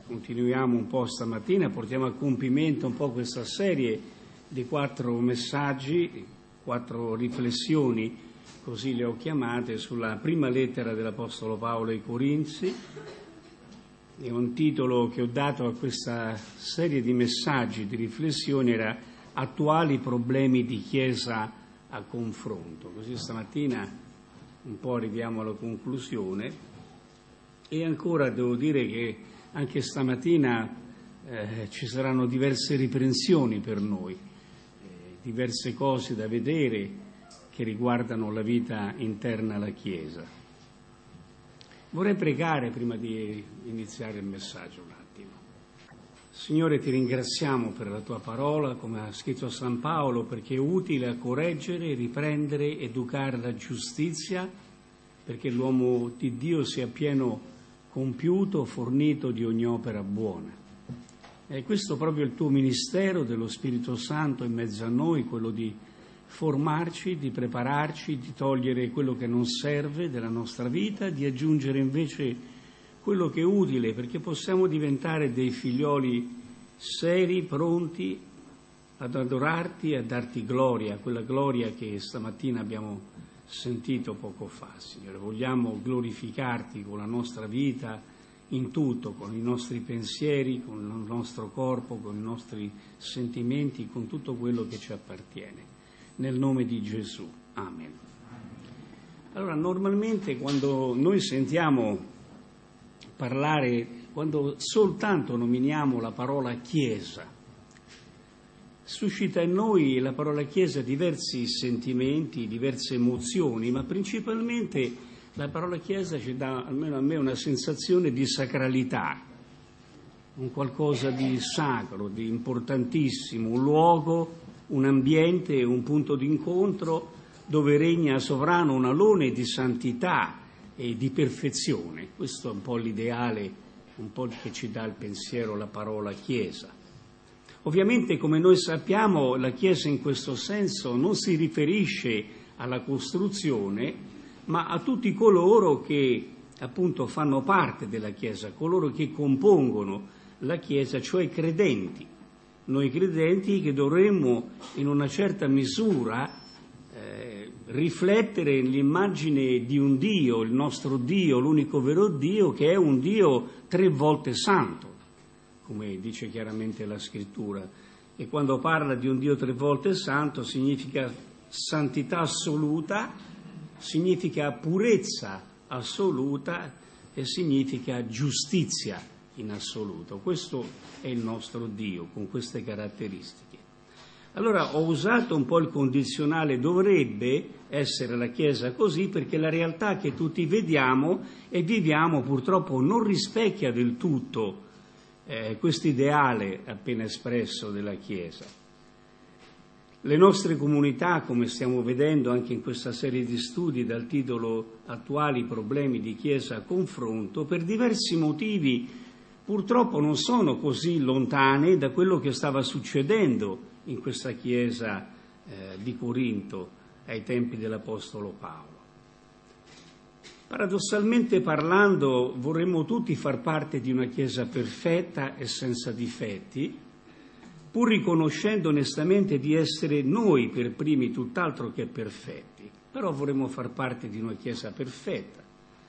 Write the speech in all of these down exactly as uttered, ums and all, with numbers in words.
Continuiamo un po' stamattina, portiamo a compimento un po' questa serie di quattro messaggi, quattro riflessioni, così le ho chiamate, sulla prima lettera dell'Apostolo Paolo ai Corinzi. E un titolo che ho dato a questa serie di messaggi, di riflessioni, era Attuali problemi di Chiesa a confronto. Così stamattina un po' arriviamo alla conclusione e ancora devo dire che anche stamattina eh, ci saranno diverse riprensioni per noi, eh, diverse cose da vedere che riguardano la vita interna alla Chiesa. Vorrei pregare prima di iniziare il messaggio un attimo. Signore, ti ringraziamo per la tua parola, come ha scritto San Paolo, perché è utile a correggere, riprendere, educare la giustizia, perché l'uomo di Dio sia pieno compiuto, fornito di ogni opera buona. E questo proprio il tuo ministero dello Spirito Santo in mezzo a noi, quello di formarci, di prepararci, di togliere quello che non serve della nostra vita, di aggiungere invece quello che è utile, perché possiamo diventare dei figlioli seri, pronti ad adorarti e a darti gloria, quella gloria che stamattina abbiamo sentito poco fa, Signore. Vogliamo glorificarti con la nostra vita in tutto, con i nostri pensieri, con il nostro corpo, con i nostri sentimenti, con tutto quello che ci appartiene. Nel nome di Gesù. Amen. Allora, normalmente quando noi sentiamo parlare, quando soltanto nominiamo la parola Chiesa, suscita in noi la parola Chiesa diversi sentimenti, diverse emozioni, ma principalmente la parola Chiesa ci dà, almeno a me, una sensazione di sacralità, un qualcosa di sacro, di importantissimo, un luogo, un ambiente, un punto d'incontro dove regna sovrano un alone di santità e di perfezione. Questo è un po' l'ideale, un po' che ci dà il pensiero la parola Chiesa. Ovviamente, come noi sappiamo, la Chiesa in questo senso non si riferisce alla costruzione, ma a tutti coloro che appunto fanno parte della Chiesa, coloro che compongono la Chiesa, cioè i credenti. Noi credenti che dovremmo in una certa misura eh, riflettere l'immagine di un Dio, il nostro Dio, l'unico vero Dio, che è un Dio tre volte santo, come dice chiaramente la Scrittura. E quando parla di un Dio tre volte santo significa santità assoluta, significa purezza assoluta e significa giustizia in assoluto. Questo è il nostro Dio, con queste caratteristiche. Allora ho usato un po' il condizionale dovrebbe essere la Chiesa così, perché la realtà che tutti vediamo e viviamo purtroppo non rispecchia del tutto Eh, questo ideale appena espresso della Chiesa. Le nostre comunità, come stiamo vedendo anche in questa serie di studi dal titolo Attuali problemi di Chiesa a confronto, per diversi motivi purtroppo non sono così lontane da quello che stava succedendo in questa Chiesa eh, di Corinto ai tempi dell'Apostolo Paolo. Paradossalmente parlando, vorremmo tutti far parte di una Chiesa perfetta e senza difetti, pur riconoscendo onestamente di essere noi per primi tutt'altro che perfetti, però vorremmo far parte di una Chiesa perfetta.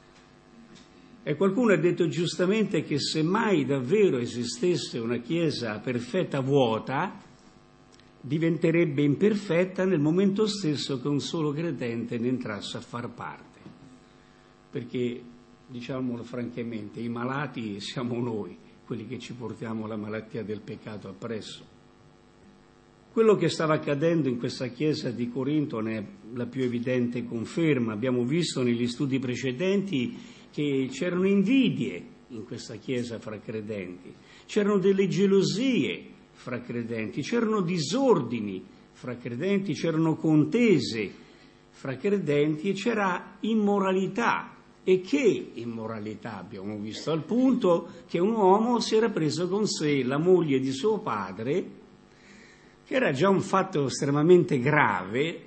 E qualcuno ha detto giustamente che se mai davvero esistesse una Chiesa perfetta vuota, diventerebbe imperfetta nel momento stesso che un solo credente ne entrasse a far parte. Perché, diciamolo francamente, i malati siamo noi, quelli che ci portiamo la malattia del peccato appresso. Quello che stava accadendo in questa Chiesa di Corinto ne è la più evidente conferma. Abbiamo visto negli studi precedenti che c'erano invidie in questa Chiesa fra credenti, c'erano delle gelosie fra credenti, c'erano disordini fra credenti, c'erano contese fra credenti e c'era immoralità. E che immoralità abbiamo visto, al punto che un uomo si era preso con sé la moglie di suo padre, che era già un fatto estremamente grave,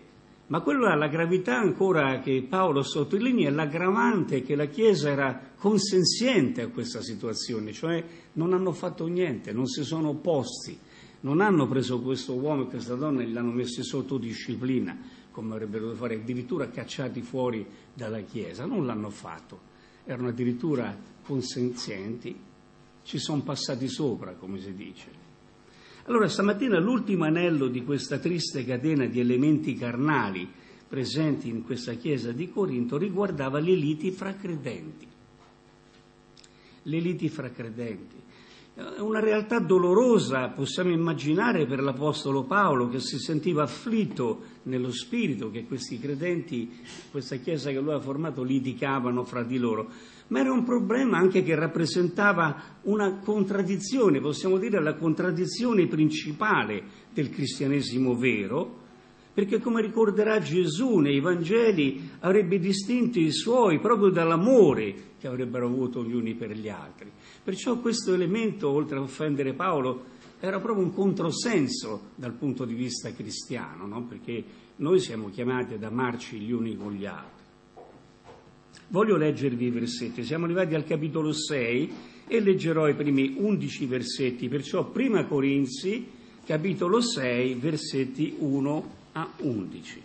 Ma quella, la gravità ancora che Paolo sottolinea è l'aggravante che la Chiesa era consenziente a questa situazione, cioè non hanno fatto niente, non si sono opposti, non hanno preso questo uomo e questa donna e li hanno messi sotto disciplina, come avrebbero dovuto fare, addirittura cacciati fuori dalla Chiesa. Non l'hanno fatto, erano addirittura consenzienti, ci sono passati sopra, come si dice. Allora stamattina l'ultimo anello di questa triste catena di elementi carnali presenti in questa chiesa di Corinto riguardava le liti fra credenti. Le liti fra credenti. È una realtà dolorosa, possiamo immaginare, per l'Apostolo Paolo, che si sentiva afflitto nello spirito che questi credenti, questa chiesa che lui ha formato, litigavano fra di loro. Ma era un problema anche che rappresentava una contraddizione, possiamo dire la contraddizione principale del cristianesimo vero, perché come ricorderà Gesù nei Vangeli avrebbe distinto i suoi proprio dall'amore che avrebbero avuto gli uni per gli altri. Perciò questo elemento, oltre a offendere Paolo, era proprio un controsenso dal punto di vista cristiano, no? Perché noi siamo chiamati ad amarci gli uni con gli altri. Voglio leggervi i versetti, siamo arrivati al capitolo sei e leggerò i primi undici versetti, perciò prima Corinzi, capitolo sei, versetti uno a undici.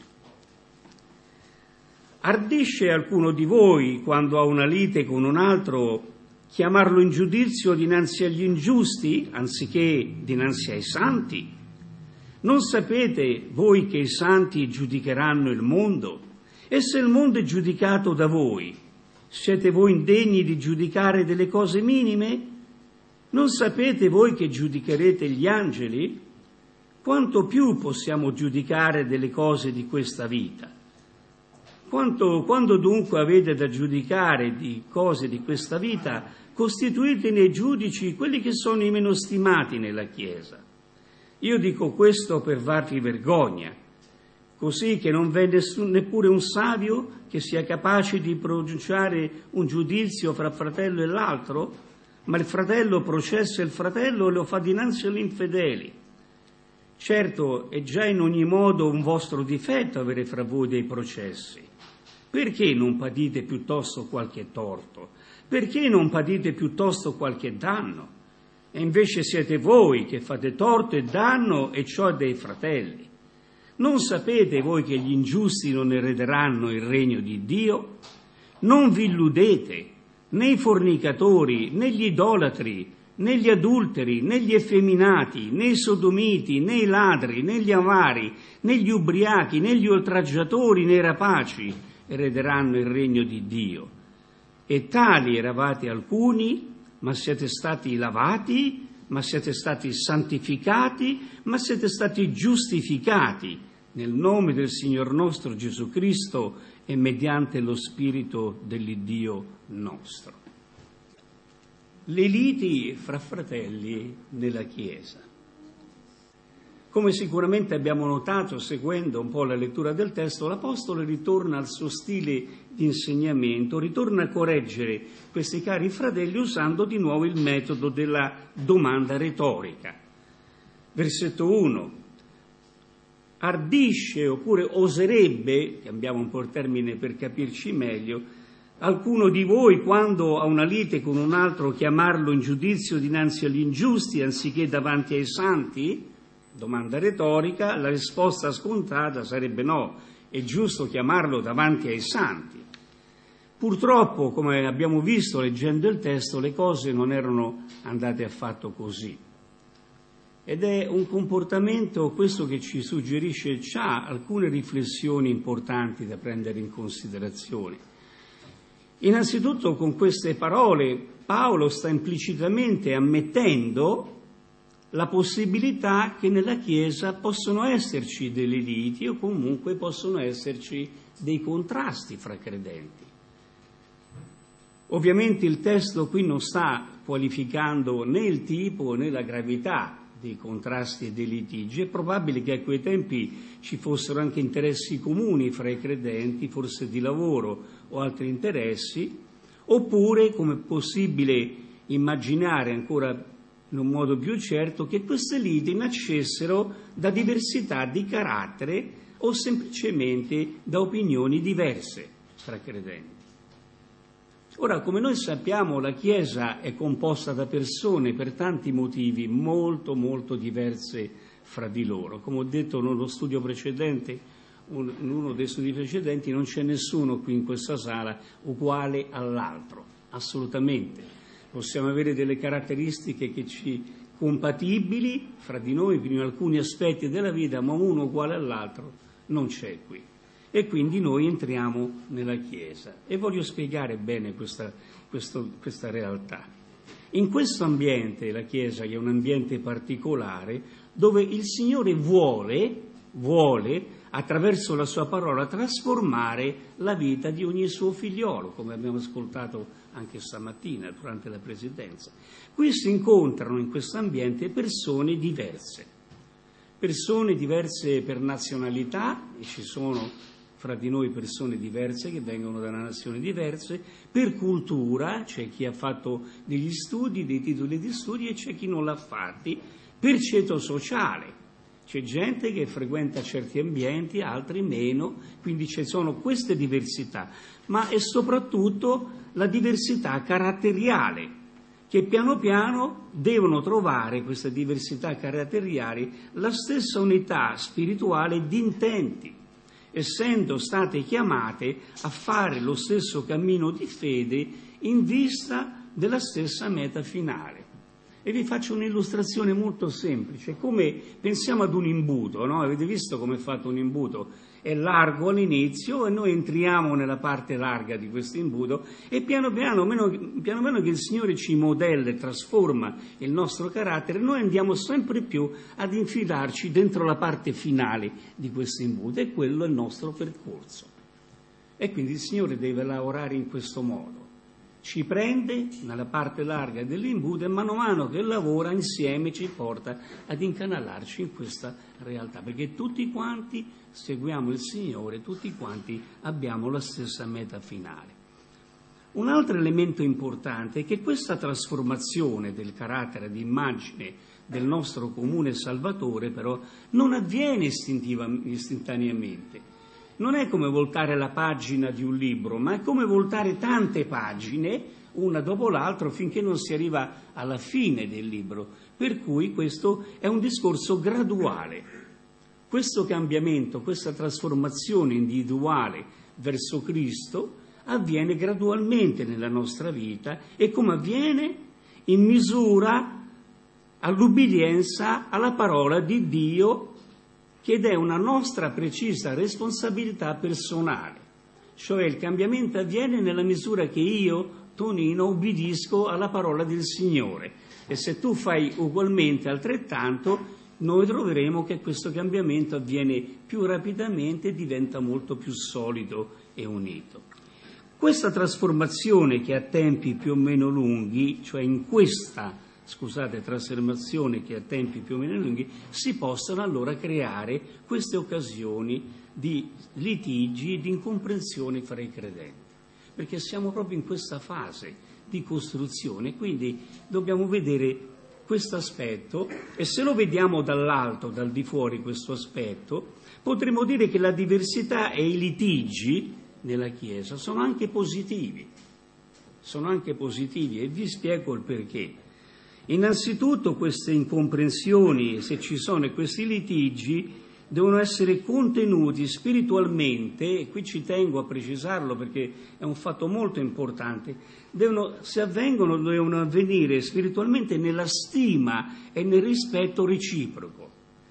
Ardisce alcuno di voi, quando ha una lite con un altro, chiamarlo in giudizio dinanzi agli ingiusti, anziché dinanzi ai santi? Non sapete voi che i santi giudicheranno il mondo? E se il mondo è giudicato da voi, siete voi indegni di giudicare delle cose minime? Non sapete voi che giudicherete gli angeli? Quanto più possiamo giudicare delle cose di questa vita? Quanto, quando dunque avete da giudicare di cose di questa vita, costituite nei giudici quelli che sono i meno stimati nella Chiesa. Io dico questo per farvi vergogna, così che non v'è nessun, neppure un savio che sia capace di pronunciare un giudizio fra fratello e l'altro, ma il fratello processa il fratello e lo fa dinanzi agli infedeli. Certo, è già in ogni modo un vostro difetto avere fra voi dei processi. Perché non patite piuttosto qualche torto? Perché non patite piuttosto qualche danno? E invece siete voi che fate torto e danno, e ciò dei fratelli. Non sapete voi che gli ingiusti non erederanno il regno di Dio? Non vi illudete, né i fornicatori, né gli idolatri, né gli adulteri, né gli effeminati, né i sodomiti, né i ladri, né gli avari, né gli ubriachi, né gli oltraggiatori, né i rapaci erederanno il regno di Dio. E tali eravate alcuni, ma siete stati lavati, ma siete stati santificati, ma siete stati giustificati nel nome del Signor nostro Gesù Cristo e mediante lo Spirito dell'Iddio nostro. Le liti fra fratelli nella Chiesa. Come sicuramente abbiamo notato, seguendo un po' la lettura del testo, l'Apostolo ritorna al suo stile di insegnamento, ritorna a correggere questi cari fratelli usando di nuovo il metodo della domanda retorica. Versetto uno. Ardisce, oppure oserebbe, cambiamo un po' il termine per capirci meglio, alcuno di voi, quando ha una lite con un altro, chiamarlo in giudizio dinanzi agli ingiusti anziché davanti ai santi? Domanda retorica, la risposta scontata sarebbe no, è giusto chiamarlo davanti ai santi. Purtroppo, come abbiamo visto leggendo il testo, le cose non erano andate affatto così. Ed è un comportamento, questo, che ci suggerisce già alcune riflessioni importanti da prendere in considerazione. Innanzitutto, con queste parole Paolo sta implicitamente ammettendo la possibilità che nella Chiesa possono esserci delle liti o comunque possono esserci dei contrasti fra credenti. Ovviamente il testo qui non sta qualificando né il tipo né la gravità dei contrasti e dei litigi. È probabile che a quei tempi ci fossero anche interessi comuni fra i credenti, forse di lavoro o altri interessi, oppure, come è possibile immaginare ancora in un modo più certo, che queste liti nascessero da diversità di carattere o semplicemente da opinioni diverse tra credenti. Ora, come noi sappiamo, la Chiesa è composta da persone per tanti motivi molto, molto diverse fra di loro. Come ho detto nello studio precedente, un, in uno dei studi precedenti, non c'è nessuno qui in questa sala uguale all'altro, assolutamente. Possiamo avere delle caratteristiche che ci compatibili fra di noi in alcuni aspetti della vita, ma uno uguale all'altro non c'è qui. E quindi noi entriamo nella Chiesa. E voglio spiegare bene questa, questo, questa realtà. In questo ambiente, la Chiesa, che è un ambiente particolare, dove il Signore vuole, vuole, attraverso la sua parola, trasformare la vita di ogni suo figliolo, come abbiamo ascoltato anche stamattina durante la presidenza. Qui si incontrano in questo ambiente persone diverse, persone diverse per nazionalità, e ci sono fra di noi persone diverse che vengono da nazioni diverse, per cultura, c'è chi ha fatto degli studi, dei titoli di studi, e c'è chi non l'ha fatti, per ceto sociale, c'è gente che frequenta certi ambienti, altri meno, quindi ci sono queste diversità, ma è soprattutto la diversità caratteriale, che piano piano devono trovare, queste diversità caratteriali, la stessa unità spirituale di intenti, essendo state chiamate a fare lo stesso cammino di fede in vista della stessa meta finale. E vi faccio un'illustrazione molto semplice, come pensiamo ad un imbuto, no? Avete visto come è fatto un imbuto? È largo all'inizio e noi entriamo nella parte larga di questo imbuto e piano piano, meno, piano piano che il Signore ci modella e trasforma il nostro carattere, noi andiamo sempre più ad infilarci dentro la parte finale di questo imbuto, e quello è il nostro percorso. E quindi il Signore deve lavorare in questo modo. Ci prende nella parte larga dell'imbuto e mano a mano che lavora insieme ci porta ad incanalarci in questa realtà, perché tutti quanti seguiamo il Signore, tutti quanti abbiamo la stessa meta finale. Un altro elemento importante è che questa trasformazione del carattere, di immagine del nostro comune Salvatore, però, non avviene istantaneamente. Non è come voltare la pagina di un libro, ma è come voltare tante pagine, una dopo l'altra, finché non si arriva alla fine del libro. Per cui questo è un discorso graduale. Questo cambiamento, questa trasformazione individuale verso Cristo avviene gradualmente nella nostra vita, e come avviene? In misura all'ubbidienza alla parola di Dio, che è una nostra precisa responsabilità personale. Cioè il cambiamento avviene nella misura che io, Tonino, ubbidisco alla parola del Signore. E se tu fai ugualmente altrettanto, noi troveremo che questo cambiamento avviene più rapidamente e diventa molto più solido e unito. Questa trasformazione, che ha tempi più o meno lunghi, cioè in questa scusate, trasformazione che a tempi più o meno lunghi, si possono allora creare queste occasioni di litigi e di incomprensioni fra i credenti, perché siamo proprio in questa fase di costruzione, quindi dobbiamo vedere questo aspetto, e se lo vediamo dall'alto, dal di fuori questo aspetto, potremmo dire che la diversità e i litigi nella Chiesa sono anche positivi, sono anche positivi, e vi spiego il perché. Innanzitutto queste incomprensioni, se ci sono questi litigi, devono essere contenuti spiritualmente, e qui ci tengo a precisarlo perché è un fatto molto importante, devono, se avvengono, devono avvenire spiritualmente nella stima e nel rispetto reciproco.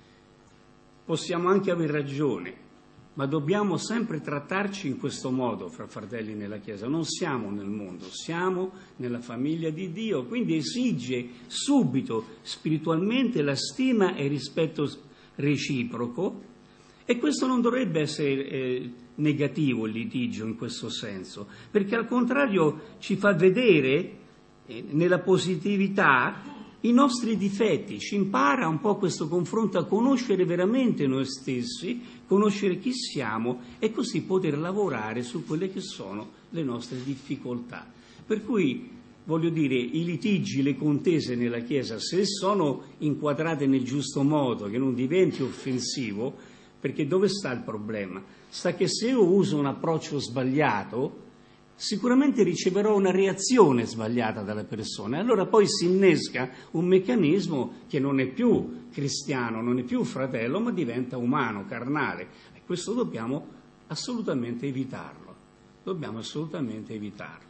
Possiamo anche aver ragione, ma dobbiamo sempre trattarci in questo modo fra fratelli nella Chiesa. Non siamo nel mondo, siamo nella famiglia di Dio, quindi esige subito spiritualmente la stima e il rispetto reciproco, e questo non dovrebbe essere eh, negativo, il litigio in questo senso, perché al contrario ci fa vedere eh, nella positività i nostri difetti, ci impara un po' questo confronto a conoscere veramente noi stessi, conoscere chi siamo, e così poter lavorare su quelle che sono le nostre difficoltà. Per cui, voglio dire, i litigi, le contese nella Chiesa, se sono inquadrate nel giusto modo, che non diventi offensivo, perché dove sta il problema? Sta che se io uso un approccio sbagliato, sicuramente riceverò una reazione sbagliata dalla persona, e allora poi si innesca un meccanismo che non è più cristiano, non è più fratello, ma diventa umano, carnale, e questo dobbiamo assolutamente evitarlo, dobbiamo assolutamente evitarlo.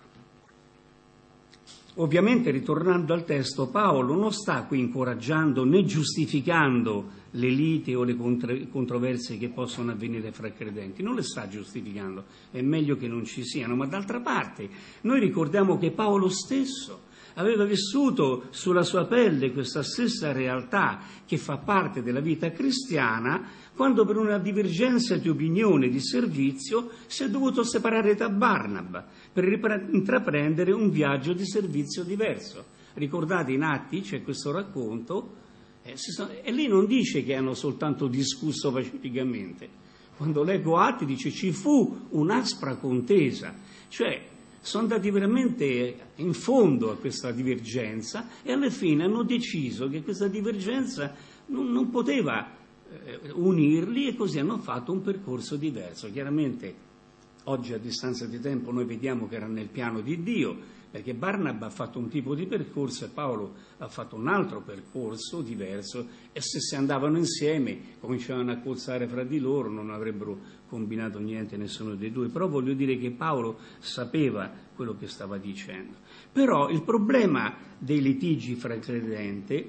Ovviamente, ritornando al testo, Paolo non sta qui incoraggiando né giustificando le liti o le controversie che possono avvenire fra credenti, non le sta giustificando, è meglio che non ci siano, ma d'altra parte noi ricordiamo che Paolo stesso aveva vissuto sulla sua pelle questa stessa realtà che fa parte della vita cristiana, quando per una divergenza di opinione, di servizio, si è dovuto separare da Barnaba per ripre- intraprendere un viaggio di servizio diverso. Ricordate, in Atti c'è questo racconto, eh, si sono, e lì non dice che hanno soltanto discusso pacificamente. Quando leggo Atti dice ci fu un'aspra contesa, cioè sono andati veramente in fondo a questa divergenza e alla fine hanno deciso che questa divergenza non, non poteva eh, unirli, e così hanno fatto un percorso diverso. Chiaramente oggi, a distanza di tempo, noi vediamo che era nel piano di Dio, perché Barnaba ha fatto un tipo di percorso e Paolo ha fatto un altro percorso diverso, e se si andavano insieme cominciavano a cozzare fra di loro, non avrebbero combinato niente nessuno dei due. Però voglio dire che Paolo sapeva quello che stava dicendo. Però il problema dei litigi fra credenti,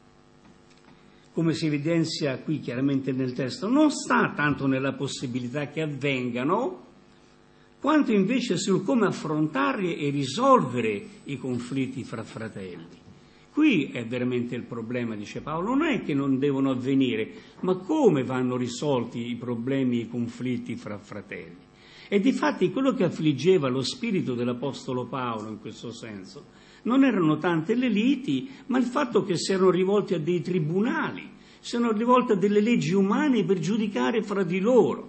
come si evidenzia qui chiaramente nel testo, non sta tanto nella possibilità che avvengano, quanto invece sul come affrontare e risolvere i conflitti fra fratelli. Qui è veramente il problema, dice Paolo, non è che non devono avvenire, ma come vanno risolti i problemi e i conflitti fra fratelli. E difatti quello che affliggeva lo spirito dell'Apostolo Paolo in questo senso non erano tante le liti, ma il fatto che si erano rivolti a dei tribunali, si erano rivolti a delle leggi umane per giudicare fra di loro.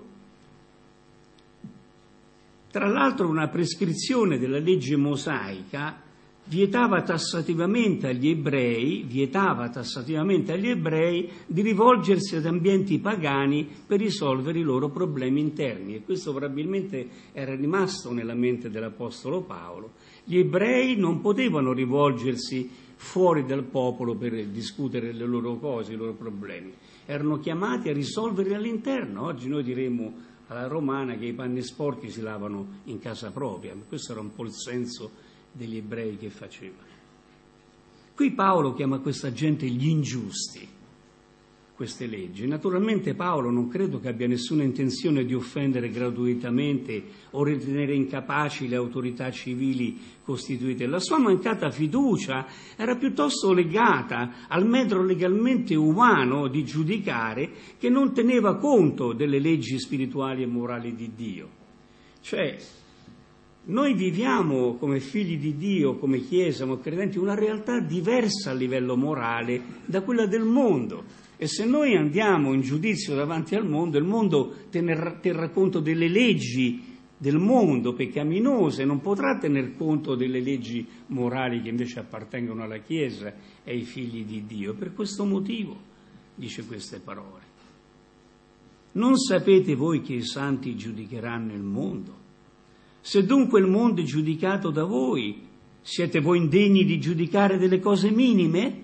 Tra l'altro una prescrizione della legge mosaica vietava tassativamente agli ebrei, vietava tassativamente agli ebrei di rivolgersi ad ambienti pagani per risolvere i loro problemi interni, e questo probabilmente era rimasto nella mente dell'Apostolo Paolo. Gli ebrei non potevano rivolgersi fuori dal popolo per discutere le loro cose, i loro problemi, erano chiamati a risolverli all'interno. Oggi noi diremmo alla romana che i panni sporchi si lavano in casa propria, questo era un po' il senso degli ebrei che facevano. Qui Paolo chiama questa gente gli ingiusti, queste leggi. Naturalmente Paolo non credo che abbia nessuna intenzione di offendere gratuitamente o ritenere incapaci le autorità civili costituite. La sua mancata fiducia era piuttosto legata al metro legalmente umano di giudicare, che non teneva conto delle leggi spirituali e morali di Dio. Cioè, noi viviamo come figli di Dio, come Chiesa, come credenti, una realtà diversa a livello morale da quella del mondo. E se noi andiamo in giudizio davanti al mondo, il mondo tener, terrà conto delle leggi del mondo peccaminose, non potrà tener conto delle leggi morali che invece appartengono alla Chiesa e ai figli di Dio. Per questo motivo dice queste parole. Non sapete voi che i santi giudicheranno il mondo? Se dunque il mondo è giudicato da voi, siete voi indegni di giudicare delle cose minime?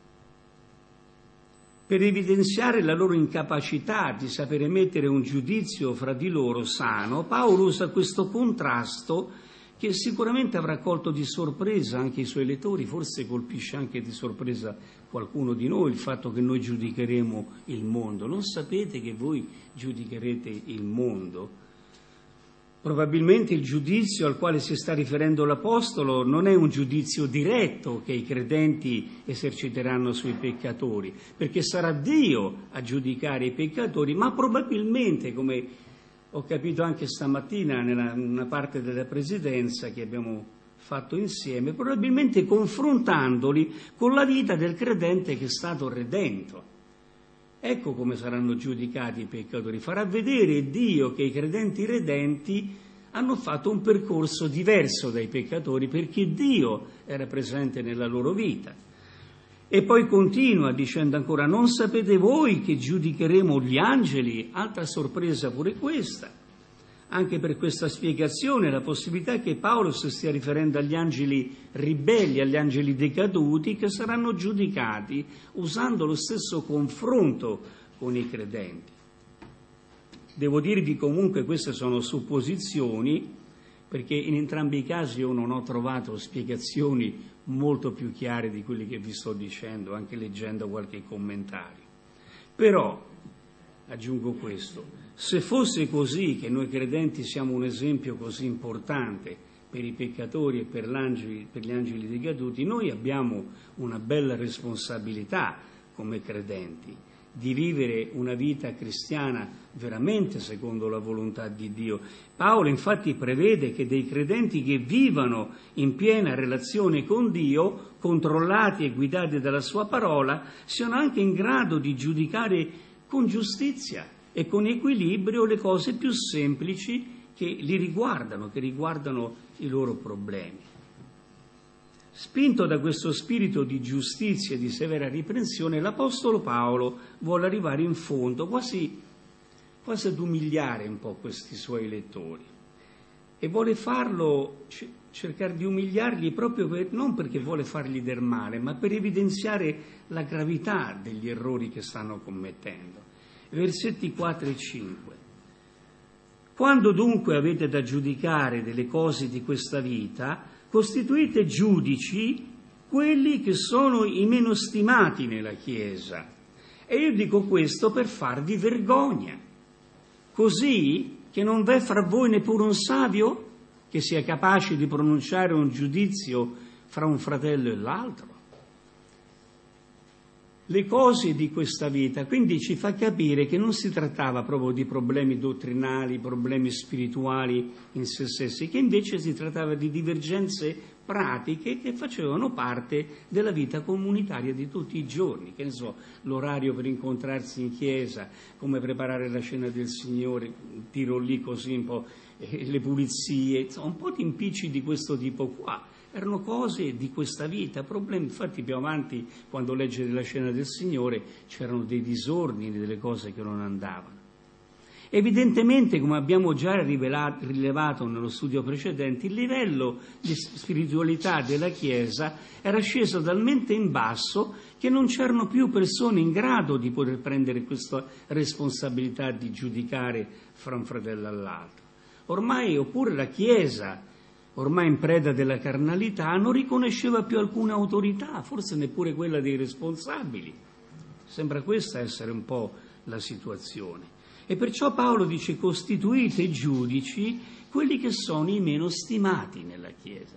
Per evidenziare la loro incapacità di sapere mettere un giudizio fra di loro sano, Paolo usa questo contrasto che sicuramente avrà colto di sorpresa anche i suoi lettori, forse colpisce anche di sorpresa qualcuno di noi il fatto che noi giudicheremo il mondo. Non sapete che voi giudicherete il mondo? Probabilmente il giudizio al quale si sta riferendo l'Apostolo non è un giudizio diretto che i credenti eserciteranno sui peccatori, perché sarà Dio a giudicare i peccatori, ma probabilmente, come ho capito anche stamattina nella una parte della presidenza che abbiamo fatto insieme, probabilmente confrontandoli con la vita del credente che è stato redento. Ecco come saranno giudicati i peccatori. Farà vedere Dio che i credenti redenti hanno fatto un percorso diverso dai peccatori, perché Dio era presente nella loro vita. E poi continua dicendo ancora: non sapete voi che giudicheremo gli angeli? Altra sorpresa pure questa. Anche per questa spiegazione la possibilità che Paolo si stia riferendo agli angeli ribelli, agli angeli decaduti, che saranno giudicati usando lo stesso confronto con i credenti. Devo dirvi comunque queste sono supposizioni, perché in entrambi i casi io non ho trovato spiegazioni molto più chiare di quelli che vi sto dicendo, anche leggendo qualche commentario. Però, aggiungo questo, se fosse così, che noi credenti siamo un esempio così importante per i peccatori e per, l'angeli, per gli angeli decaduti, noi abbiamo una bella responsabilità come credenti di vivere una vita cristiana veramente secondo la volontà di Dio. Paolo infatti prevede che dei credenti che vivano in piena relazione con Dio, controllati e guidati dalla sua parola, siano anche in grado di giudicare con giustizia e con equilibrio le cose più semplici che li riguardano, che riguardano i loro problemi. Spinto da questo spirito di giustizia e di severa riprensione, l'Apostolo Paolo vuole arrivare in fondo, quasi, quasi ad umiliare un po' questi suoi lettori. E vuole farlo, c- cercare di umiliarli proprio per, non perché vuole fargli del male, ma per evidenziare la gravità degli errori che stanno commettendo. Versetti quattro e cinque. Quando dunque avete da giudicare delle cose di questa vita, costituite giudici quelli che sono i meno stimati nella Chiesa. E io dico questo per farvi vergogna, così che non v'è fra voi neppure un savio che sia capace di pronunciare un giudizio fra un fratello e l'altro. Le cose di questa vita, quindi ci fa capire che non si trattava proprio di problemi dottrinali, problemi spirituali in se stessi, che invece si trattava di divergenze pratiche che facevano parte della vita comunitaria di tutti i giorni, che ne so, l'orario per incontrarsi in chiesa, come preparare la cena del Signore, tiro lì così un po', eh, le pulizie, insomma, un po' di impicci di questo tipo qua. Erano cose di questa vita, problemi. Infatti più avanti, quando legge la cena del Signore, c'erano dei disordini, delle cose che non andavano. Evidentemente, come abbiamo già rivelato, rilevato nello studio precedente, il livello di spiritualità della Chiesa era sceso talmente in basso che non c'erano più persone in grado di poter prendere questa responsabilità di giudicare fra un fratello e l'altro. Ormai, oppure la Chiesa, ormai in preda della carnalità, non riconosceva più alcuna autorità, forse neppure quella dei responsabili. Sembra questa essere un po' la situazione. E perciò Paolo dice: costituite giudici quelli che sono i meno stimati nella Chiesa.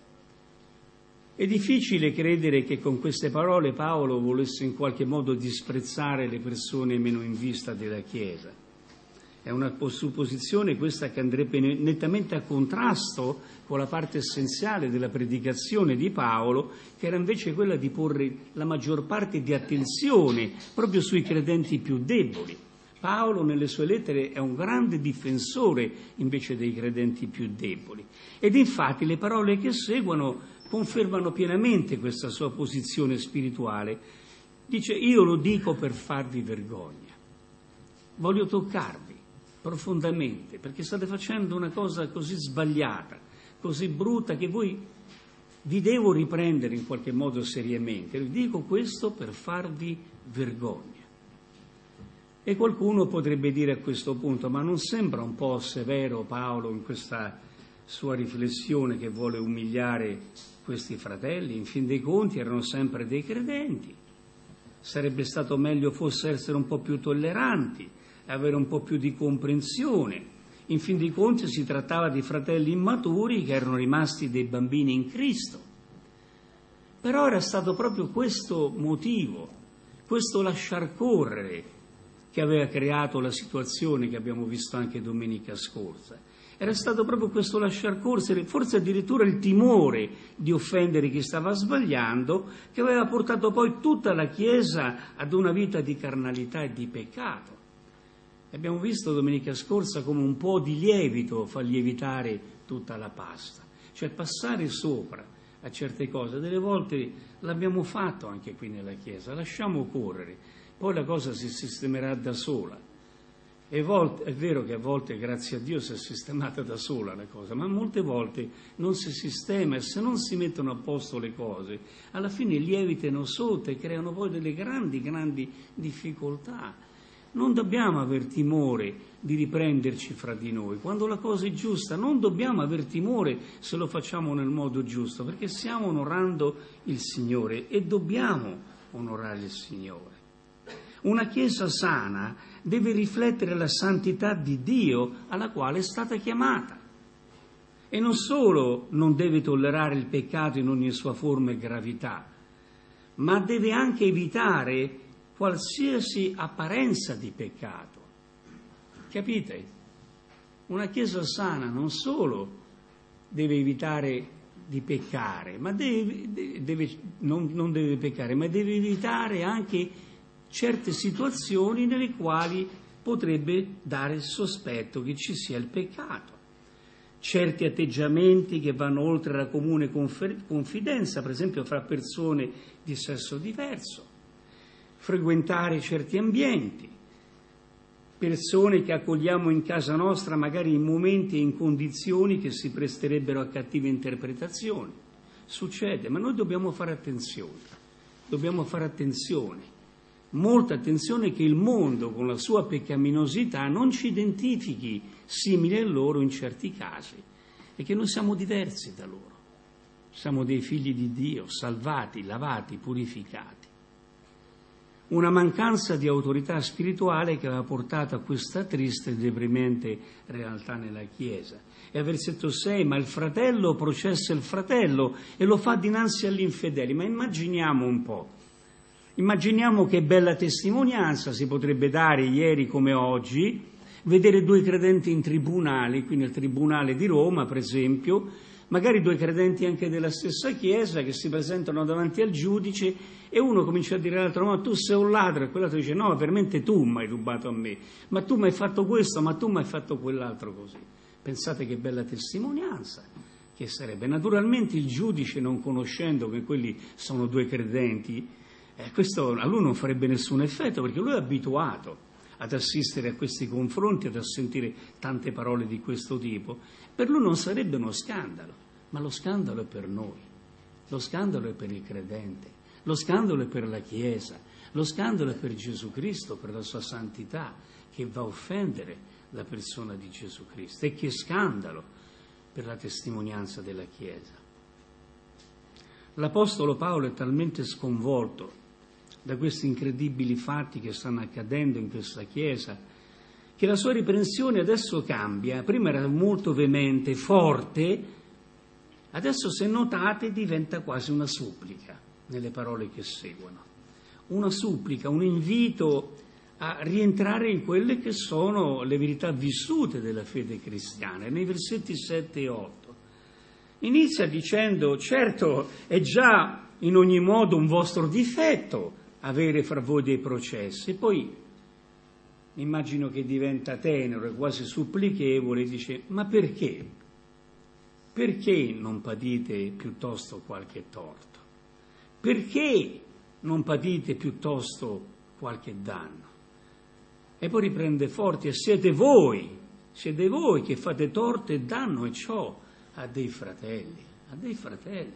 È difficile credere che con queste parole Paolo volesse in qualche modo disprezzare le persone meno in vista della Chiesa. È una supposizione questa che andrebbe nettamente a contrasto con la parte essenziale della predicazione di Paolo, che era invece quella di porre la maggior parte di attenzione proprio sui credenti più deboli. Paolo nelle sue lettere è un grande difensore invece dei credenti più deboli. Ed infatti le parole che seguono confermano pienamente questa sua posizione spirituale. Dice: io lo dico per farvi vergogna. Voglio toccarvi profondamente, perché state facendo una cosa così sbagliata, così brutta, che voi vi devo riprendere in qualche modo seriamente. Vi dico questo per farvi vergogna. E qualcuno potrebbe dire a questo punto: ma non sembra un po' severo Paolo in questa sua riflessione, che vuole umiliare questi fratelli? In fin dei conti erano sempre dei credenti. Sarebbe stato meglio fosse essere un po' più tolleranti, avere un po' più di comprensione. In fin dei conti si trattava di fratelli immaturi che erano rimasti dei bambini in Cristo. Però era stato proprio questo motivo, questo lasciar correre, che aveva creato la situazione che abbiamo visto anche domenica scorsa. Era stato proprio questo lasciar correre, forse addirittura il timore di offendere chi stava sbagliando, che aveva portato poi tutta la Chiesa ad una vita di carnalità e di peccato. Abbiamo visto domenica scorsa come un po' di lievito fa lievitare tutta la pasta, cioè passare sopra a certe cose. Delle volte l'abbiamo fatto anche qui nella Chiesa, lasciamo correre, poi la cosa si sistemerà da sola. E volte, è vero che a volte, grazie a Dio, si è sistemata da sola la cosa, ma molte volte non si sistema, e se non si mettono a posto le cose, alla fine lievitano sotto e creano poi delle grandi, grandi difficoltà. Non dobbiamo aver timore di riprenderci fra di noi. Quando la cosa è giusta, non dobbiamo aver timore se lo facciamo nel modo giusto, perché stiamo onorando il Signore e dobbiamo onorare il Signore. Una Chiesa sana deve riflettere la santità di Dio alla quale è stata chiamata. E non solo non deve tollerare il peccato in ogni sua forma e gravità, ma deve anche evitare qualsiasi apparenza di peccato. Capite? Una Chiesa sana non solo deve evitare di peccare, ma deve, deve, non, non deve peccare, ma deve evitare anche certe situazioni nelle quali potrebbe dare il sospetto che ci sia il peccato. Certi atteggiamenti che vanno oltre la comune confer- confidenza, per esempio fra persone di sesso diverso, frequentare certi ambienti, persone che accogliamo in casa nostra magari in momenti e in condizioni che si presterebbero a cattive interpretazioni. Succede, ma noi dobbiamo fare attenzione, dobbiamo fare attenzione. Molta attenzione che il mondo con la sua peccaminosità non ci identifichi simili a loro in certi casi e che noi siamo diversi da loro. Siamo dei figli di Dio, salvati, lavati, purificati. Una mancanza di autorità spirituale che aveva portato a questa triste e deprimente realtà nella Chiesa. E al versetto sei, ma il fratello processa il fratello e lo fa dinanzi agli infedeli. Ma immaginiamo un po'. Immaginiamo che bella testimonianza si potrebbe dare ieri come oggi, vedere due credenti in tribunale, qui nel Tribunale di Roma per esempio, magari due credenti anche della stessa Chiesa che si presentano davanti al giudice e uno comincia a dire all'altro ma tu sei un ladro e quell'altro dice no, veramente tu mi hai rubato a me, ma tu mi hai fatto questo, ma tu mi hai fatto quell'altro così. Pensate che bella testimonianza che sarebbe. Naturalmente il giudice, non conoscendo che quelli sono due credenti, Eh, questo a lui non farebbe nessun effetto perché lui è abituato ad assistere a questi confronti, ad sentire tante parole di questo tipo. Per lui non sarebbe uno scandalo, ma lo scandalo è per noi, lo scandalo è per il credente, lo scandalo è per la Chiesa, lo scandalo è per Gesù Cristo, per la sua santità, che va a offendere la persona di Gesù Cristo. E che scandalo per la testimonianza della Chiesa. L'Apostolo Paolo è talmente sconvolto da questi incredibili fatti che stanno accadendo in questa Chiesa, che la sua riprensione adesso cambia. Prima era molto veemente, forte, adesso se notate diventa quasi una supplica nelle parole che seguono. Una supplica, un invito a rientrare in quelle che sono le verità vissute della fede cristiana. Nei versetti sette e otto inizia dicendo, certo è già in ogni modo un vostro difetto avere fra voi dei processi. Poi immagino che diventa tenero, quasi supplichevole, dice, ma perché? Perché non patite piuttosto qualche torto? Perché non patite piuttosto qualche danno? E poi riprende forte, e siete voi, siete voi che fate torto e danno e ciò a dei fratelli, a dei fratelli.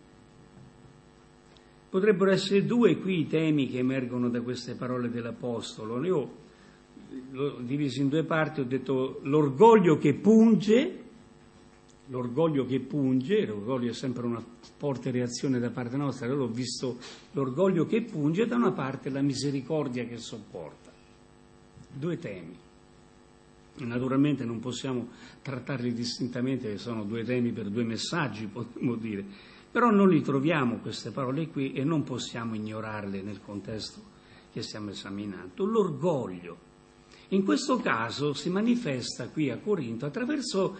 Potrebbero essere due qui i temi che emergono da queste parole dell'Apostolo. Io l'ho diviso in due parti, ho detto l'orgoglio che punge, l'orgoglio che punge, l'orgoglio è sempre una forte reazione da parte nostra, allora ho visto l'orgoglio che punge e da una parte la misericordia che sopporta. Due temi. Naturalmente non possiamo trattarli distintamente, che sono due temi per due messaggi, potremmo dire. Però non li troviamo queste parole qui e non possiamo ignorarle nel contesto che stiamo esaminando. L'orgoglio, in questo caso, si manifesta qui a Corinto attraverso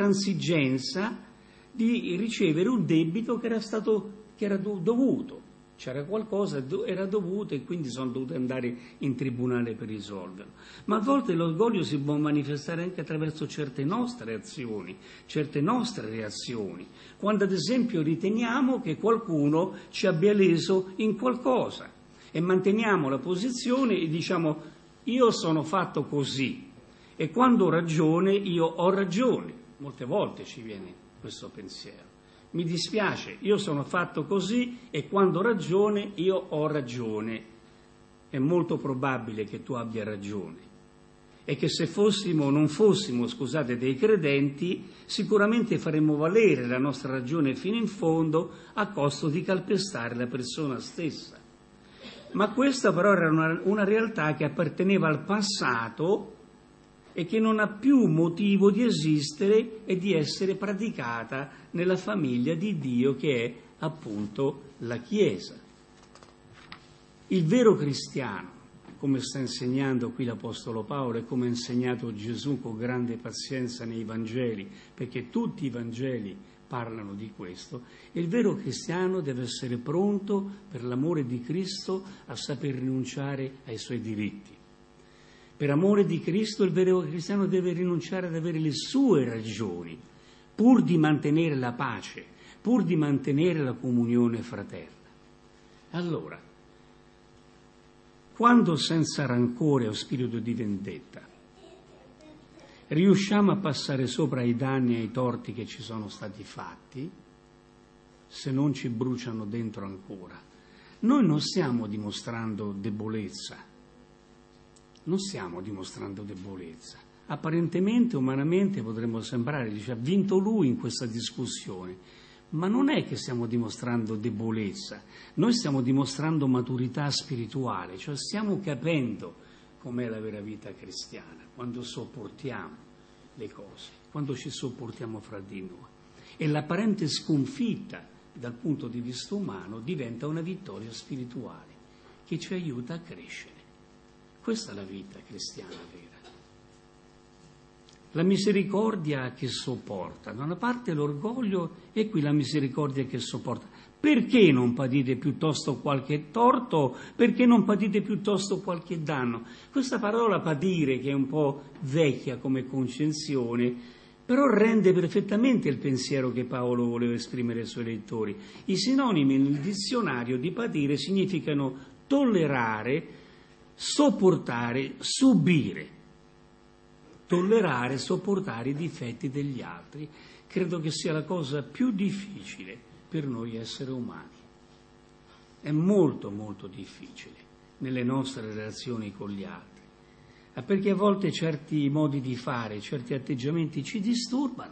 l'intransigenza di ricevere un debito che era stato che era dovuto. C'era qualcosa, era dovuto e quindi sono dovuto andare in tribunale per risolverlo. Ma a volte l'orgoglio si può manifestare anche attraverso certe nostre azioni, certe nostre reazioni. Quando ad esempio riteniamo che qualcuno ci abbia leso in qualcosa e manteniamo la posizione e diciamo io sono fatto così e quando ho ragione io ho ragione. Molte volte ci viene questo pensiero. Mi dispiace, io sono fatto così e quando ho ragione io ho ragione. È molto probabile che tu abbia ragione e che se fossimo, non fossimo, scusate, dei credenti, sicuramente faremmo valere la nostra ragione fino in fondo a costo di calpestare la persona stessa. Ma questa però era una, una realtà che apparteneva al passato e che non ha più motivo di esistere e di essere praticata nella famiglia di Dio che è appunto la Chiesa. Il vero cristiano, come sta insegnando qui l'Apostolo Paolo e come ha insegnato Gesù con grande pazienza nei Vangeli, perché tutti i Vangeli parlano di questo, il vero cristiano deve essere pronto per l'amore di Cristo a saper rinunciare ai suoi diritti. Per amore di Cristo il vero cristiano deve rinunciare ad avere le sue ragioni, pur di mantenere la pace, pur di mantenere la comunione fraterna. Allora, quando senza rancore o spirito di vendetta riusciamo a passare sopra ai danni e ai torti che ci sono stati fatti, se non ci bruciano dentro ancora, noi non stiamo dimostrando debolezza, non stiamo dimostrando debolezza. Apparentemente, umanamente, potremmo sembrare, dice, ha vinto lui in questa discussione, ma non è che stiamo dimostrando debolezza, noi stiamo dimostrando maturità spirituale, cioè stiamo capendo com'è la vera vita cristiana, quando sopportiamo le cose, quando ci sopportiamo fra di noi. E l'apparente sconfitta dal punto di vista umano diventa una vittoria spirituale che ci aiuta a crescere. Questa è la vita cristiana vera. La misericordia che sopporta, da una parte l'orgoglio e qui la misericordia che sopporta. Perché non patite piuttosto qualche torto? Perché non patite piuttosto qualche danno? Questa parola patire, che è un po' vecchia come concezione, però rende perfettamente il pensiero che Paolo voleva esprimere ai suoi lettori. I sinonimi nel dizionario di patire significano tollerare, sopportare, subire. Tollerare, sopportare i difetti degli altri, credo che sia la cosa più difficile per noi esseri umani. È molto molto difficile nelle nostre relazioni con gli altri, perché a volte certi modi di fare, certi atteggiamenti ci disturbano,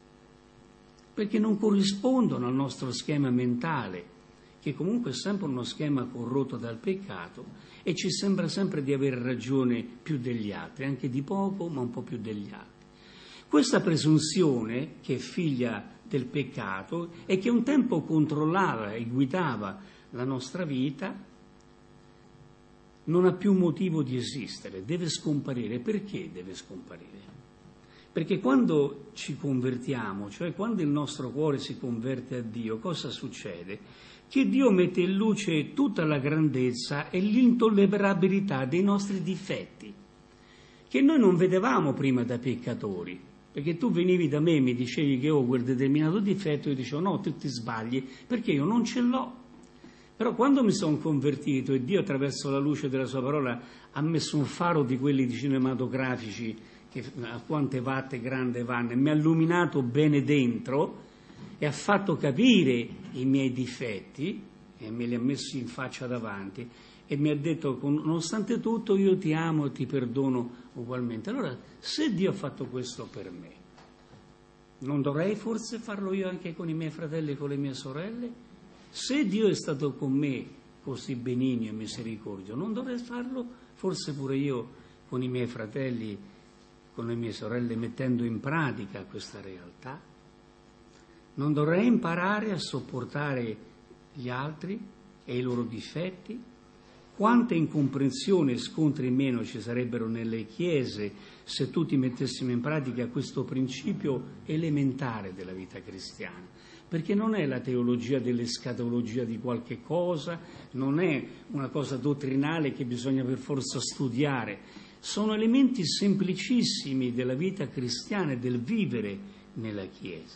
perché non corrispondono al nostro schema mentale, che comunque è sempre uno schema corrotto dal peccato e ci sembra sempre di avere ragione più degli altri, anche di poco, ma un po' più degli altri. Questa presunzione, che è figlia del peccato e che un tempo controllava e guidava la nostra vita, non ha più motivo di esistere, deve scomparire. Perché deve scomparire? Perché quando ci convertiamo, cioè quando il nostro cuore si converte a Dio, cosa succede? Che Dio mette in luce tutta la grandezza e l'intollerabilità dei nostri difetti, che noi non vedevamo prima da peccatori, perché tu venivi da me e mi dicevi che ho quel determinato difetto e io dicevo no, tu ti sbagli, perché io non ce l'ho. Però quando mi sono convertito e Dio attraverso la luce della sua parola ha messo un faro di quelli di cinematografici che a quante vatte grande vanno e mi ha illuminato bene dentro e ha fatto capire i miei difetti e me li ha messi in faccia davanti e mi ha detto nonostante tutto io ti amo e ti perdono ugualmente. Allora, se Dio ha fatto questo per me, non dovrei forse farlo io anche con i miei fratelli e con le mie sorelle? Se Dio è stato con me così benigno e misericordio, non dovrei farlo forse pure io con i miei fratelli, con le mie sorelle, mettendo in pratica questa realtà? Non dovrei imparare a sopportare gli altri e i loro difetti? Quante incomprensioni e scontri in meno ci sarebbero nelle chiese se tutti mettessimo in pratica questo principio elementare della vita cristiana? perché non è la teologia dell'escatologia di qualche cosa, non è una cosa dottrinale che bisogna per forza studiare, sono elementi semplicissimi della vita cristiana e del vivere nella Chiesa.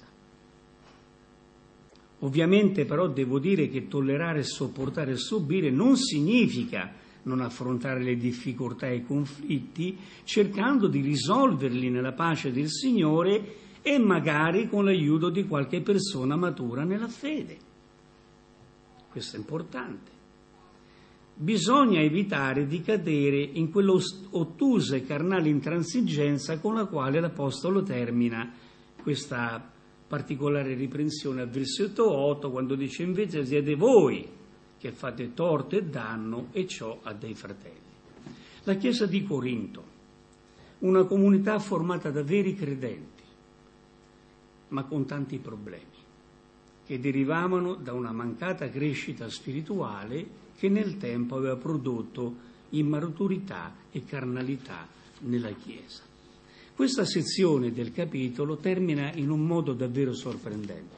Ovviamente però devo dire che tollerare, sopportare e subire non significa non affrontare le difficoltà e i conflitti, cercando di risolverli nella pace del Signore e magari con l'aiuto di qualche persona matura nella fede. Questo è importante. Bisogna evitare di cadere in quell'ottusa e carnale intransigenza con la quale l'Apostolo termina questa particolare riprensione al versetto otto, quando dice: invece siete voi che fate torto e danno, e ciò a dei fratelli. La Chiesa di Corinto, una comunità formata da veri credenti, ma con tanti problemi, che derivavano da una mancata crescita spirituale che nel tempo aveva prodotto immaturità e carnalità nella Chiesa. Questa sezione del capitolo termina in un modo davvero sorprendente.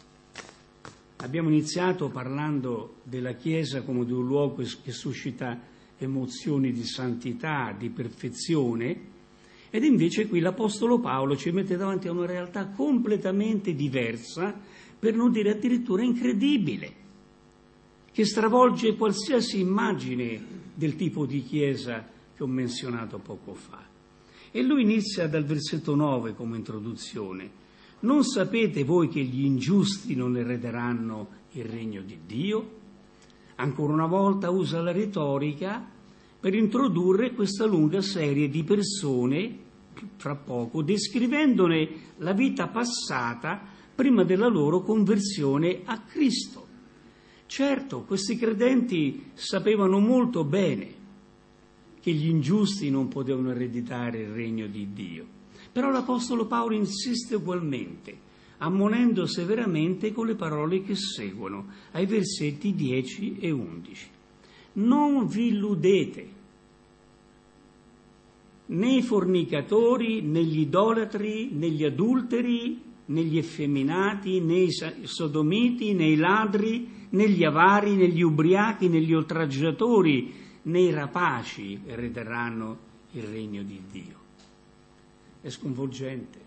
Abbiamo iniziato parlando della Chiesa come di un luogo che suscita emozioni di santità, di perfezione, ed invece qui l'Apostolo Paolo ci mette davanti a una realtà completamente diversa, per non dire addirittura incredibile, che stravolge qualsiasi immagine del tipo di Chiesa che ho menzionato poco fa. E lui inizia dal versetto nove come introduzione: non sapete voi che gli ingiusti non erederanno il regno di Dio? Ancora una volta usa la retorica per introdurre questa lunga serie di persone, fra poco, descrivendone la vita passata prima della loro conversione a Cristo. Certo, questi credenti sapevano molto bene che gli ingiusti non potevano ereditare il regno di Dio, però l'Apostolo Paolo insiste ugualmente, ammonendo severamente con le parole che seguono, ai versetti dieci e undici. Non vi illudete, né i fornicatori, né gli idolatri, né gli adulteri, né gli effeminati, né i sodomiti, né i ladri, né gli avari, né gli ubriachi, né gli oltraggiatori, né i rapaci erederanno il regno di Dio. È sconvolgente.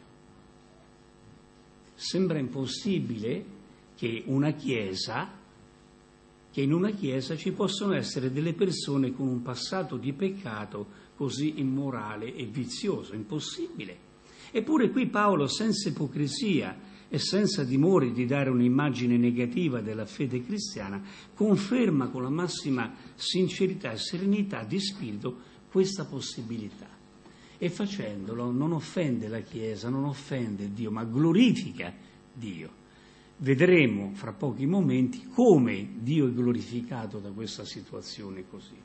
Sembra impossibile che una chiesa, che in una chiesa ci possono essere delle persone con un passato di peccato così immorale e vizioso. Impossibile. Eppure qui Paolo, senza ipocrisia e senza timore di dare un'immagine negativa della fede cristiana, conferma con la massima sincerità e serenità di spirito questa possibilità. E facendolo non offende la Chiesa, non offende Dio, ma glorifica Dio. Vedremo fra pochi momenti come Dio è glorificato da questa situazione così.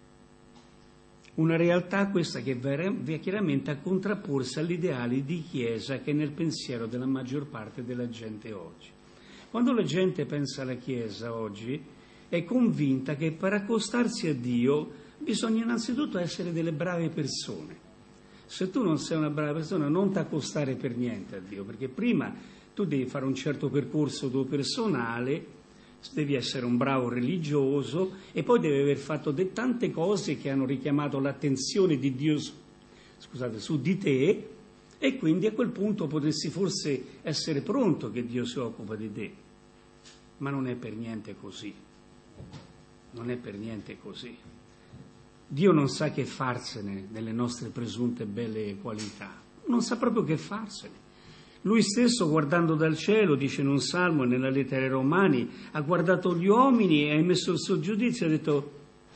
Una realtà questa che va chiaramente a contrapporsi agli ideali di Chiesa che è nel pensiero della maggior parte della gente oggi. Quando la gente pensa alla Chiesa oggi è convinta che per accostarsi a Dio bisogna innanzitutto essere delle brave persone. Se tu non sei una brava persona non ti accostare per niente a Dio, perché prima tu devi fare un certo percorso tuo personale, devi essere un bravo religioso e poi devi aver fatto de- tante cose che hanno richiamato l'attenzione di Dio su, scusate, su di te, e quindi a quel punto potresti forse essere pronto che Dio si occupa di te. Ma non è per niente così. Non è per niente così. Dio non sa che farsene delle nostre presunte belle qualità. Non sa proprio che farsene. Lui stesso, guardando dal cielo, dice in un salmo e nella lettera ai Romani, ha guardato gli uomini e ha emesso il suo giudizio e ha detto: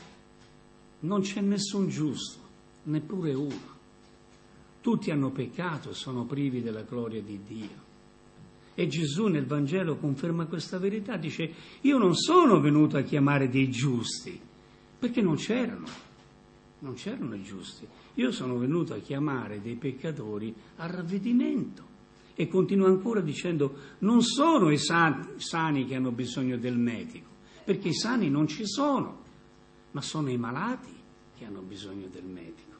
non c'è nessun giusto, neppure uno. Tutti hanno peccato e sono privi della gloria di Dio. E Gesù nel Vangelo conferma questa verità, dice: io non sono venuto a chiamare dei giusti, perché non c'erano, non c'erano i giusti. Io sono venuto a chiamare dei peccatori al ravvedimento. E continua ancora dicendo: non sono i sani che hanno bisogno del medico, perché i sani non ci sono, ma sono i malati che hanno bisogno del medico.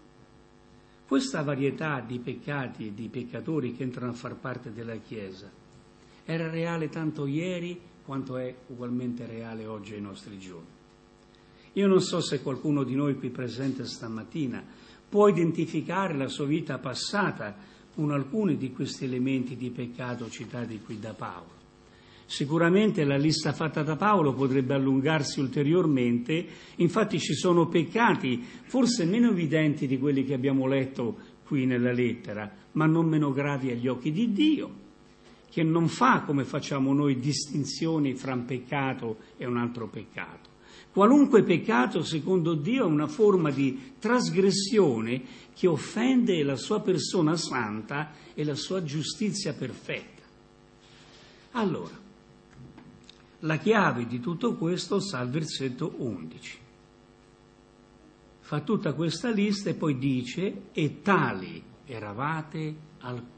Questa varietà di peccati e di peccatori che entrano a far parte della Chiesa era reale tanto ieri quanto è ugualmente reale oggi ai nostri giorni. Io non so se qualcuno di noi qui presente stamattina può identificare la sua vita passata con alcuni di questi elementi di peccato citati qui da Paolo. Sicuramente la lista fatta da Paolo potrebbe allungarsi ulteriormente, infatti ci sono peccati forse meno evidenti di quelli che abbiamo letto qui nella lettera, ma non meno gravi agli occhi di Dio, che non fa come facciamo noi distinzioni fra un peccato e un altro peccato. Qualunque peccato, secondo Dio, è una forma di trasgressione che offende la sua persona santa e la sua giustizia perfetta. Allora, la chiave di tutto questo sta al versetto undici. Fa tutta questa lista e poi dice: e tali eravate alcuni.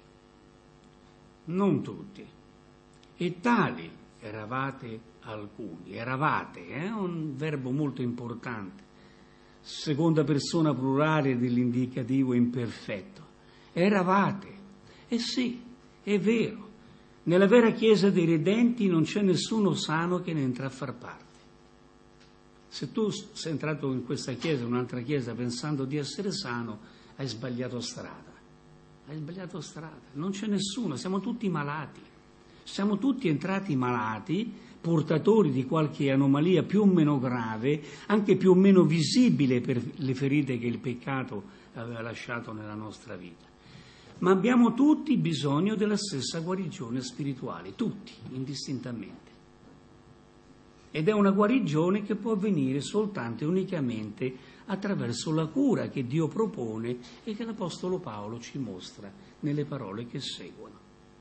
Non tutti. E tali eravate alcuni. Eravate, è un verbo molto importante. Seconda persona plurale dell'indicativo imperfetto. Eravate. E sì, è vero. Nella vera Chiesa dei redenti non c'è nessuno sano che ne entra a far parte. Se tu sei entrato in questa Chiesa, un'altra Chiesa, pensando di essere sano, hai sbagliato strada. Hai sbagliato strada. Non c'è nessuno, siamo tutti malati. Siamo tutti entrati malati, portatori di qualche anomalia più o meno grave, anche più o meno visibile per le ferite che il peccato aveva lasciato nella nostra vita. Ma abbiamo tutti bisogno della stessa guarigione spirituale, tutti, indistintamente. Ed è una guarigione che può avvenire soltanto e unicamente attraverso la cura che Dio propone e che l'Apostolo Paolo ci mostra nelle parole che seguono.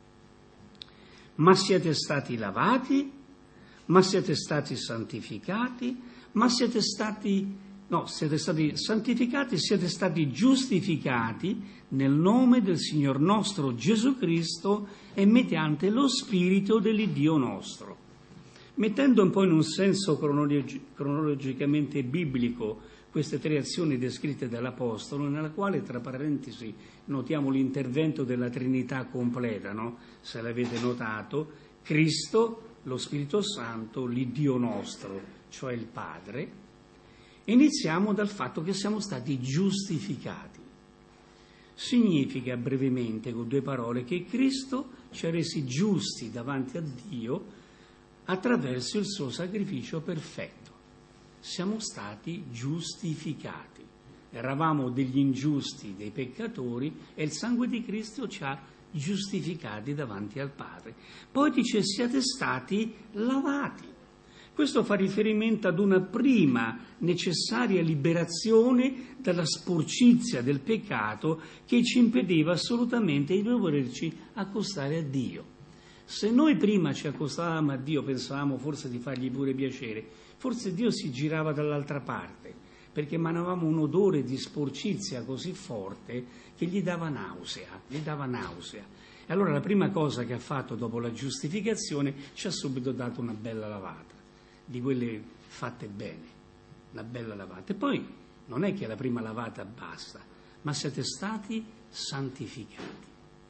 Ma siete stati lavati, ma siete stati santificati, ma siete stati... No, siete stati santificati, siete stati giustificati nel nome del Signor nostro Gesù Cristo e mediante lo Spirito dell'Iddio nostro. Mettendo un po' in un senso cronologi- cronologicamente biblico queste tre azioni descritte dall'Apostolo, nella quale, tra parentesi, notiamo l'intervento della Trinità completa, no? Se l'avete notato, Cristo, lo Spirito Santo, l'Iddio nostro, cioè il Padre. Iniziamo dal fatto che siamo stati giustificati. Significa brevemente, con due parole, che Cristo ci ha resi giusti davanti a Dio attraverso il suo sacrificio perfetto. Siamo stati giustificati. Eravamo degli ingiusti, dei peccatori, e il sangue di Cristo ci ha giustificati davanti al Padre. Poi dice: siete stati lavati. Questo fa riferimento ad una prima necessaria liberazione dalla sporcizia del peccato che ci impediva assolutamente di volerci accostare a Dio. Se noi prima ci accostavamo a Dio, pensavamo forse di fargli pure piacere, forse Dio si girava dall'altra parte, perché emanavamo un odore di sporcizia così forte che gli dava nausea, gli dava nausea. E allora la prima cosa che ha fatto dopo la giustificazione ci ha subito dato una bella lavata, di quelle fatte bene, una bella lavata. E poi non è che la prima lavata basta, ma siete stati santificati.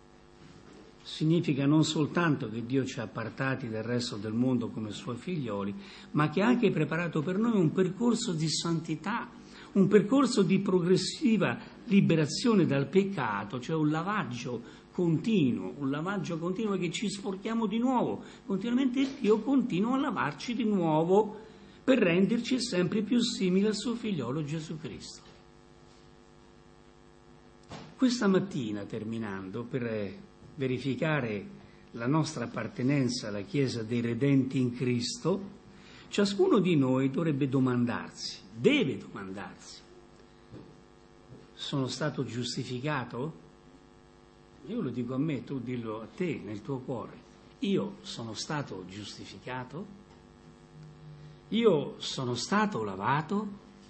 Significa non soltanto che Dio ci ha appartati dal resto del mondo come suoi figlioli, ma che ha anche preparato per noi un percorso di santità, un percorso di progressiva liberazione dal peccato, cioè un lavaggio continuo, un lavaggio continuo che ci sporchiamo di nuovo, continuamente Dio continua a lavarci di nuovo per renderci sempre più simili al suo figliolo Gesù Cristo. Questa mattina, terminando, per verificare la nostra appartenenza alla Chiesa dei redenti in Cristo, ciascuno di noi dovrebbe domandarsi, deve domandarsi: sono stato giustificato? Io lo dico a me, tu dillo a te nel tuo cuore. Io sono stato giustificato? Io sono stato lavato?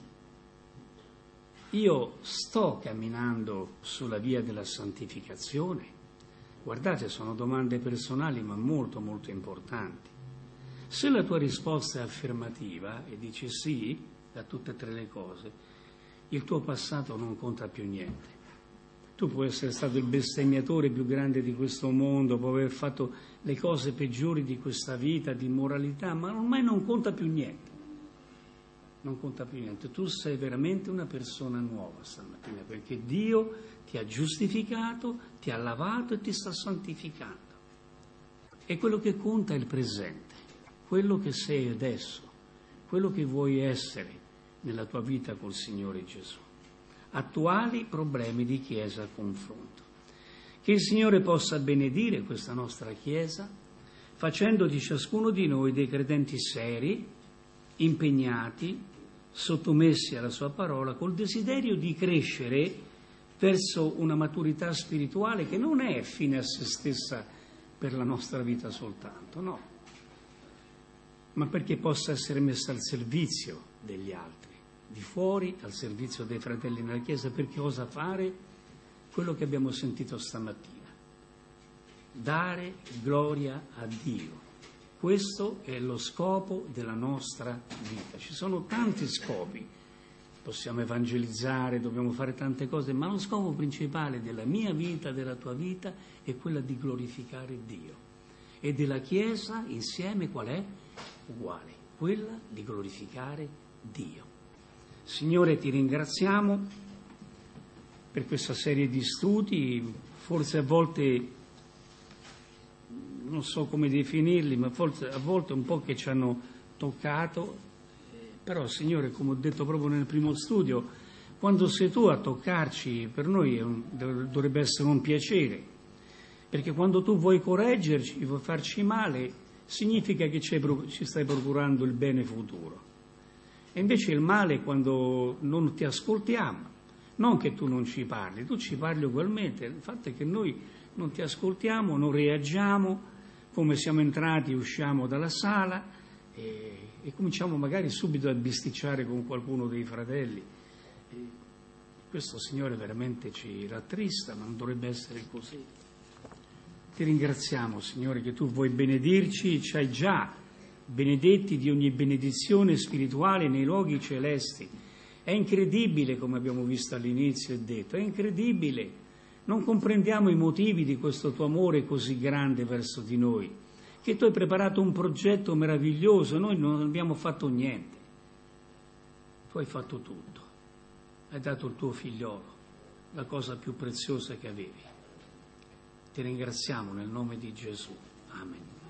Io sto camminando sulla via della santificazione? Guardate, sono domande personali ma molto molto importanti. Se la tua risposta è affermativa e dici sì a tutte e tre le cose, il tuo passato non conta più niente. Tu puoi essere stato il bestemmiatore più grande di questo mondo, puoi aver fatto le cose peggiori di questa vita, di moralità, ma ormai non conta più niente. Non conta più niente. Tu sei veramente una persona nuova stamattina, perché Dio ti ha giustificato, ti ha lavato e ti sta santificando. E quello che conta è il presente, quello che sei adesso, quello che vuoi essere nella tua vita col Signore Gesù. Attuali problemi di Chiesa a confronto. Che il Signore possa benedire questa nostra Chiesa, facendo di ciascuno di noi dei credenti seri, impegnati, sottomessi alla sua parola, col desiderio di crescere verso una maturità spirituale che non è fine a se stessa per la nostra vita soltanto, no, ma perché possa essere messa al servizio degli altri, di fuori, al servizio dei fratelli nella Chiesa, perché osa fare quello che abbiamo sentito stamattina, dare gloria a Dio. Questo è lo scopo della nostra vita. Ci sono tanti scopi, possiamo evangelizzare, dobbiamo fare tante cose, ma lo scopo principale della mia vita, della tua vita, è quella di glorificare Dio. E della Chiesa insieme qual è? Uguale, quella di glorificare Dio. Signore, ti ringraziamo per questa serie di studi, forse a volte non so come definirli, ma forse a volte un po' che ci hanno toccato, però Signore, come ho detto proprio nel primo studio, quando sei tu a toccarci, per noi è un, dovrebbe essere un piacere, perché quando tu vuoi correggerci, vuoi farci male, significa che ci stai procurando il bene futuro. E invece il male è quando non ti ascoltiamo, non che tu non ci parli, tu ci parli ugualmente, il fatto è che noi non ti ascoltiamo, non reagiamo, come siamo entrati usciamo dalla sala e, e cominciamo magari subito a bisticciare con qualcuno dei fratelli. E questo, Signore, veramente ci rattrista, ma non dovrebbe essere così. Ti ringraziamo, Signore, che tu vuoi benedirci, ci hai già benedetti di ogni benedizione spirituale nei luoghi celesti. È incredibile, come abbiamo visto all'inizio e detto, è incredibile. Non comprendiamo i motivi di questo tuo amore così grande verso di noi, che tu hai preparato un progetto meraviglioso, noi non abbiamo fatto niente. Tu hai fatto tutto, hai dato il tuo figliolo, la cosa più preziosa che avevi. Ti ringraziamo nel nome di Gesù. Amen.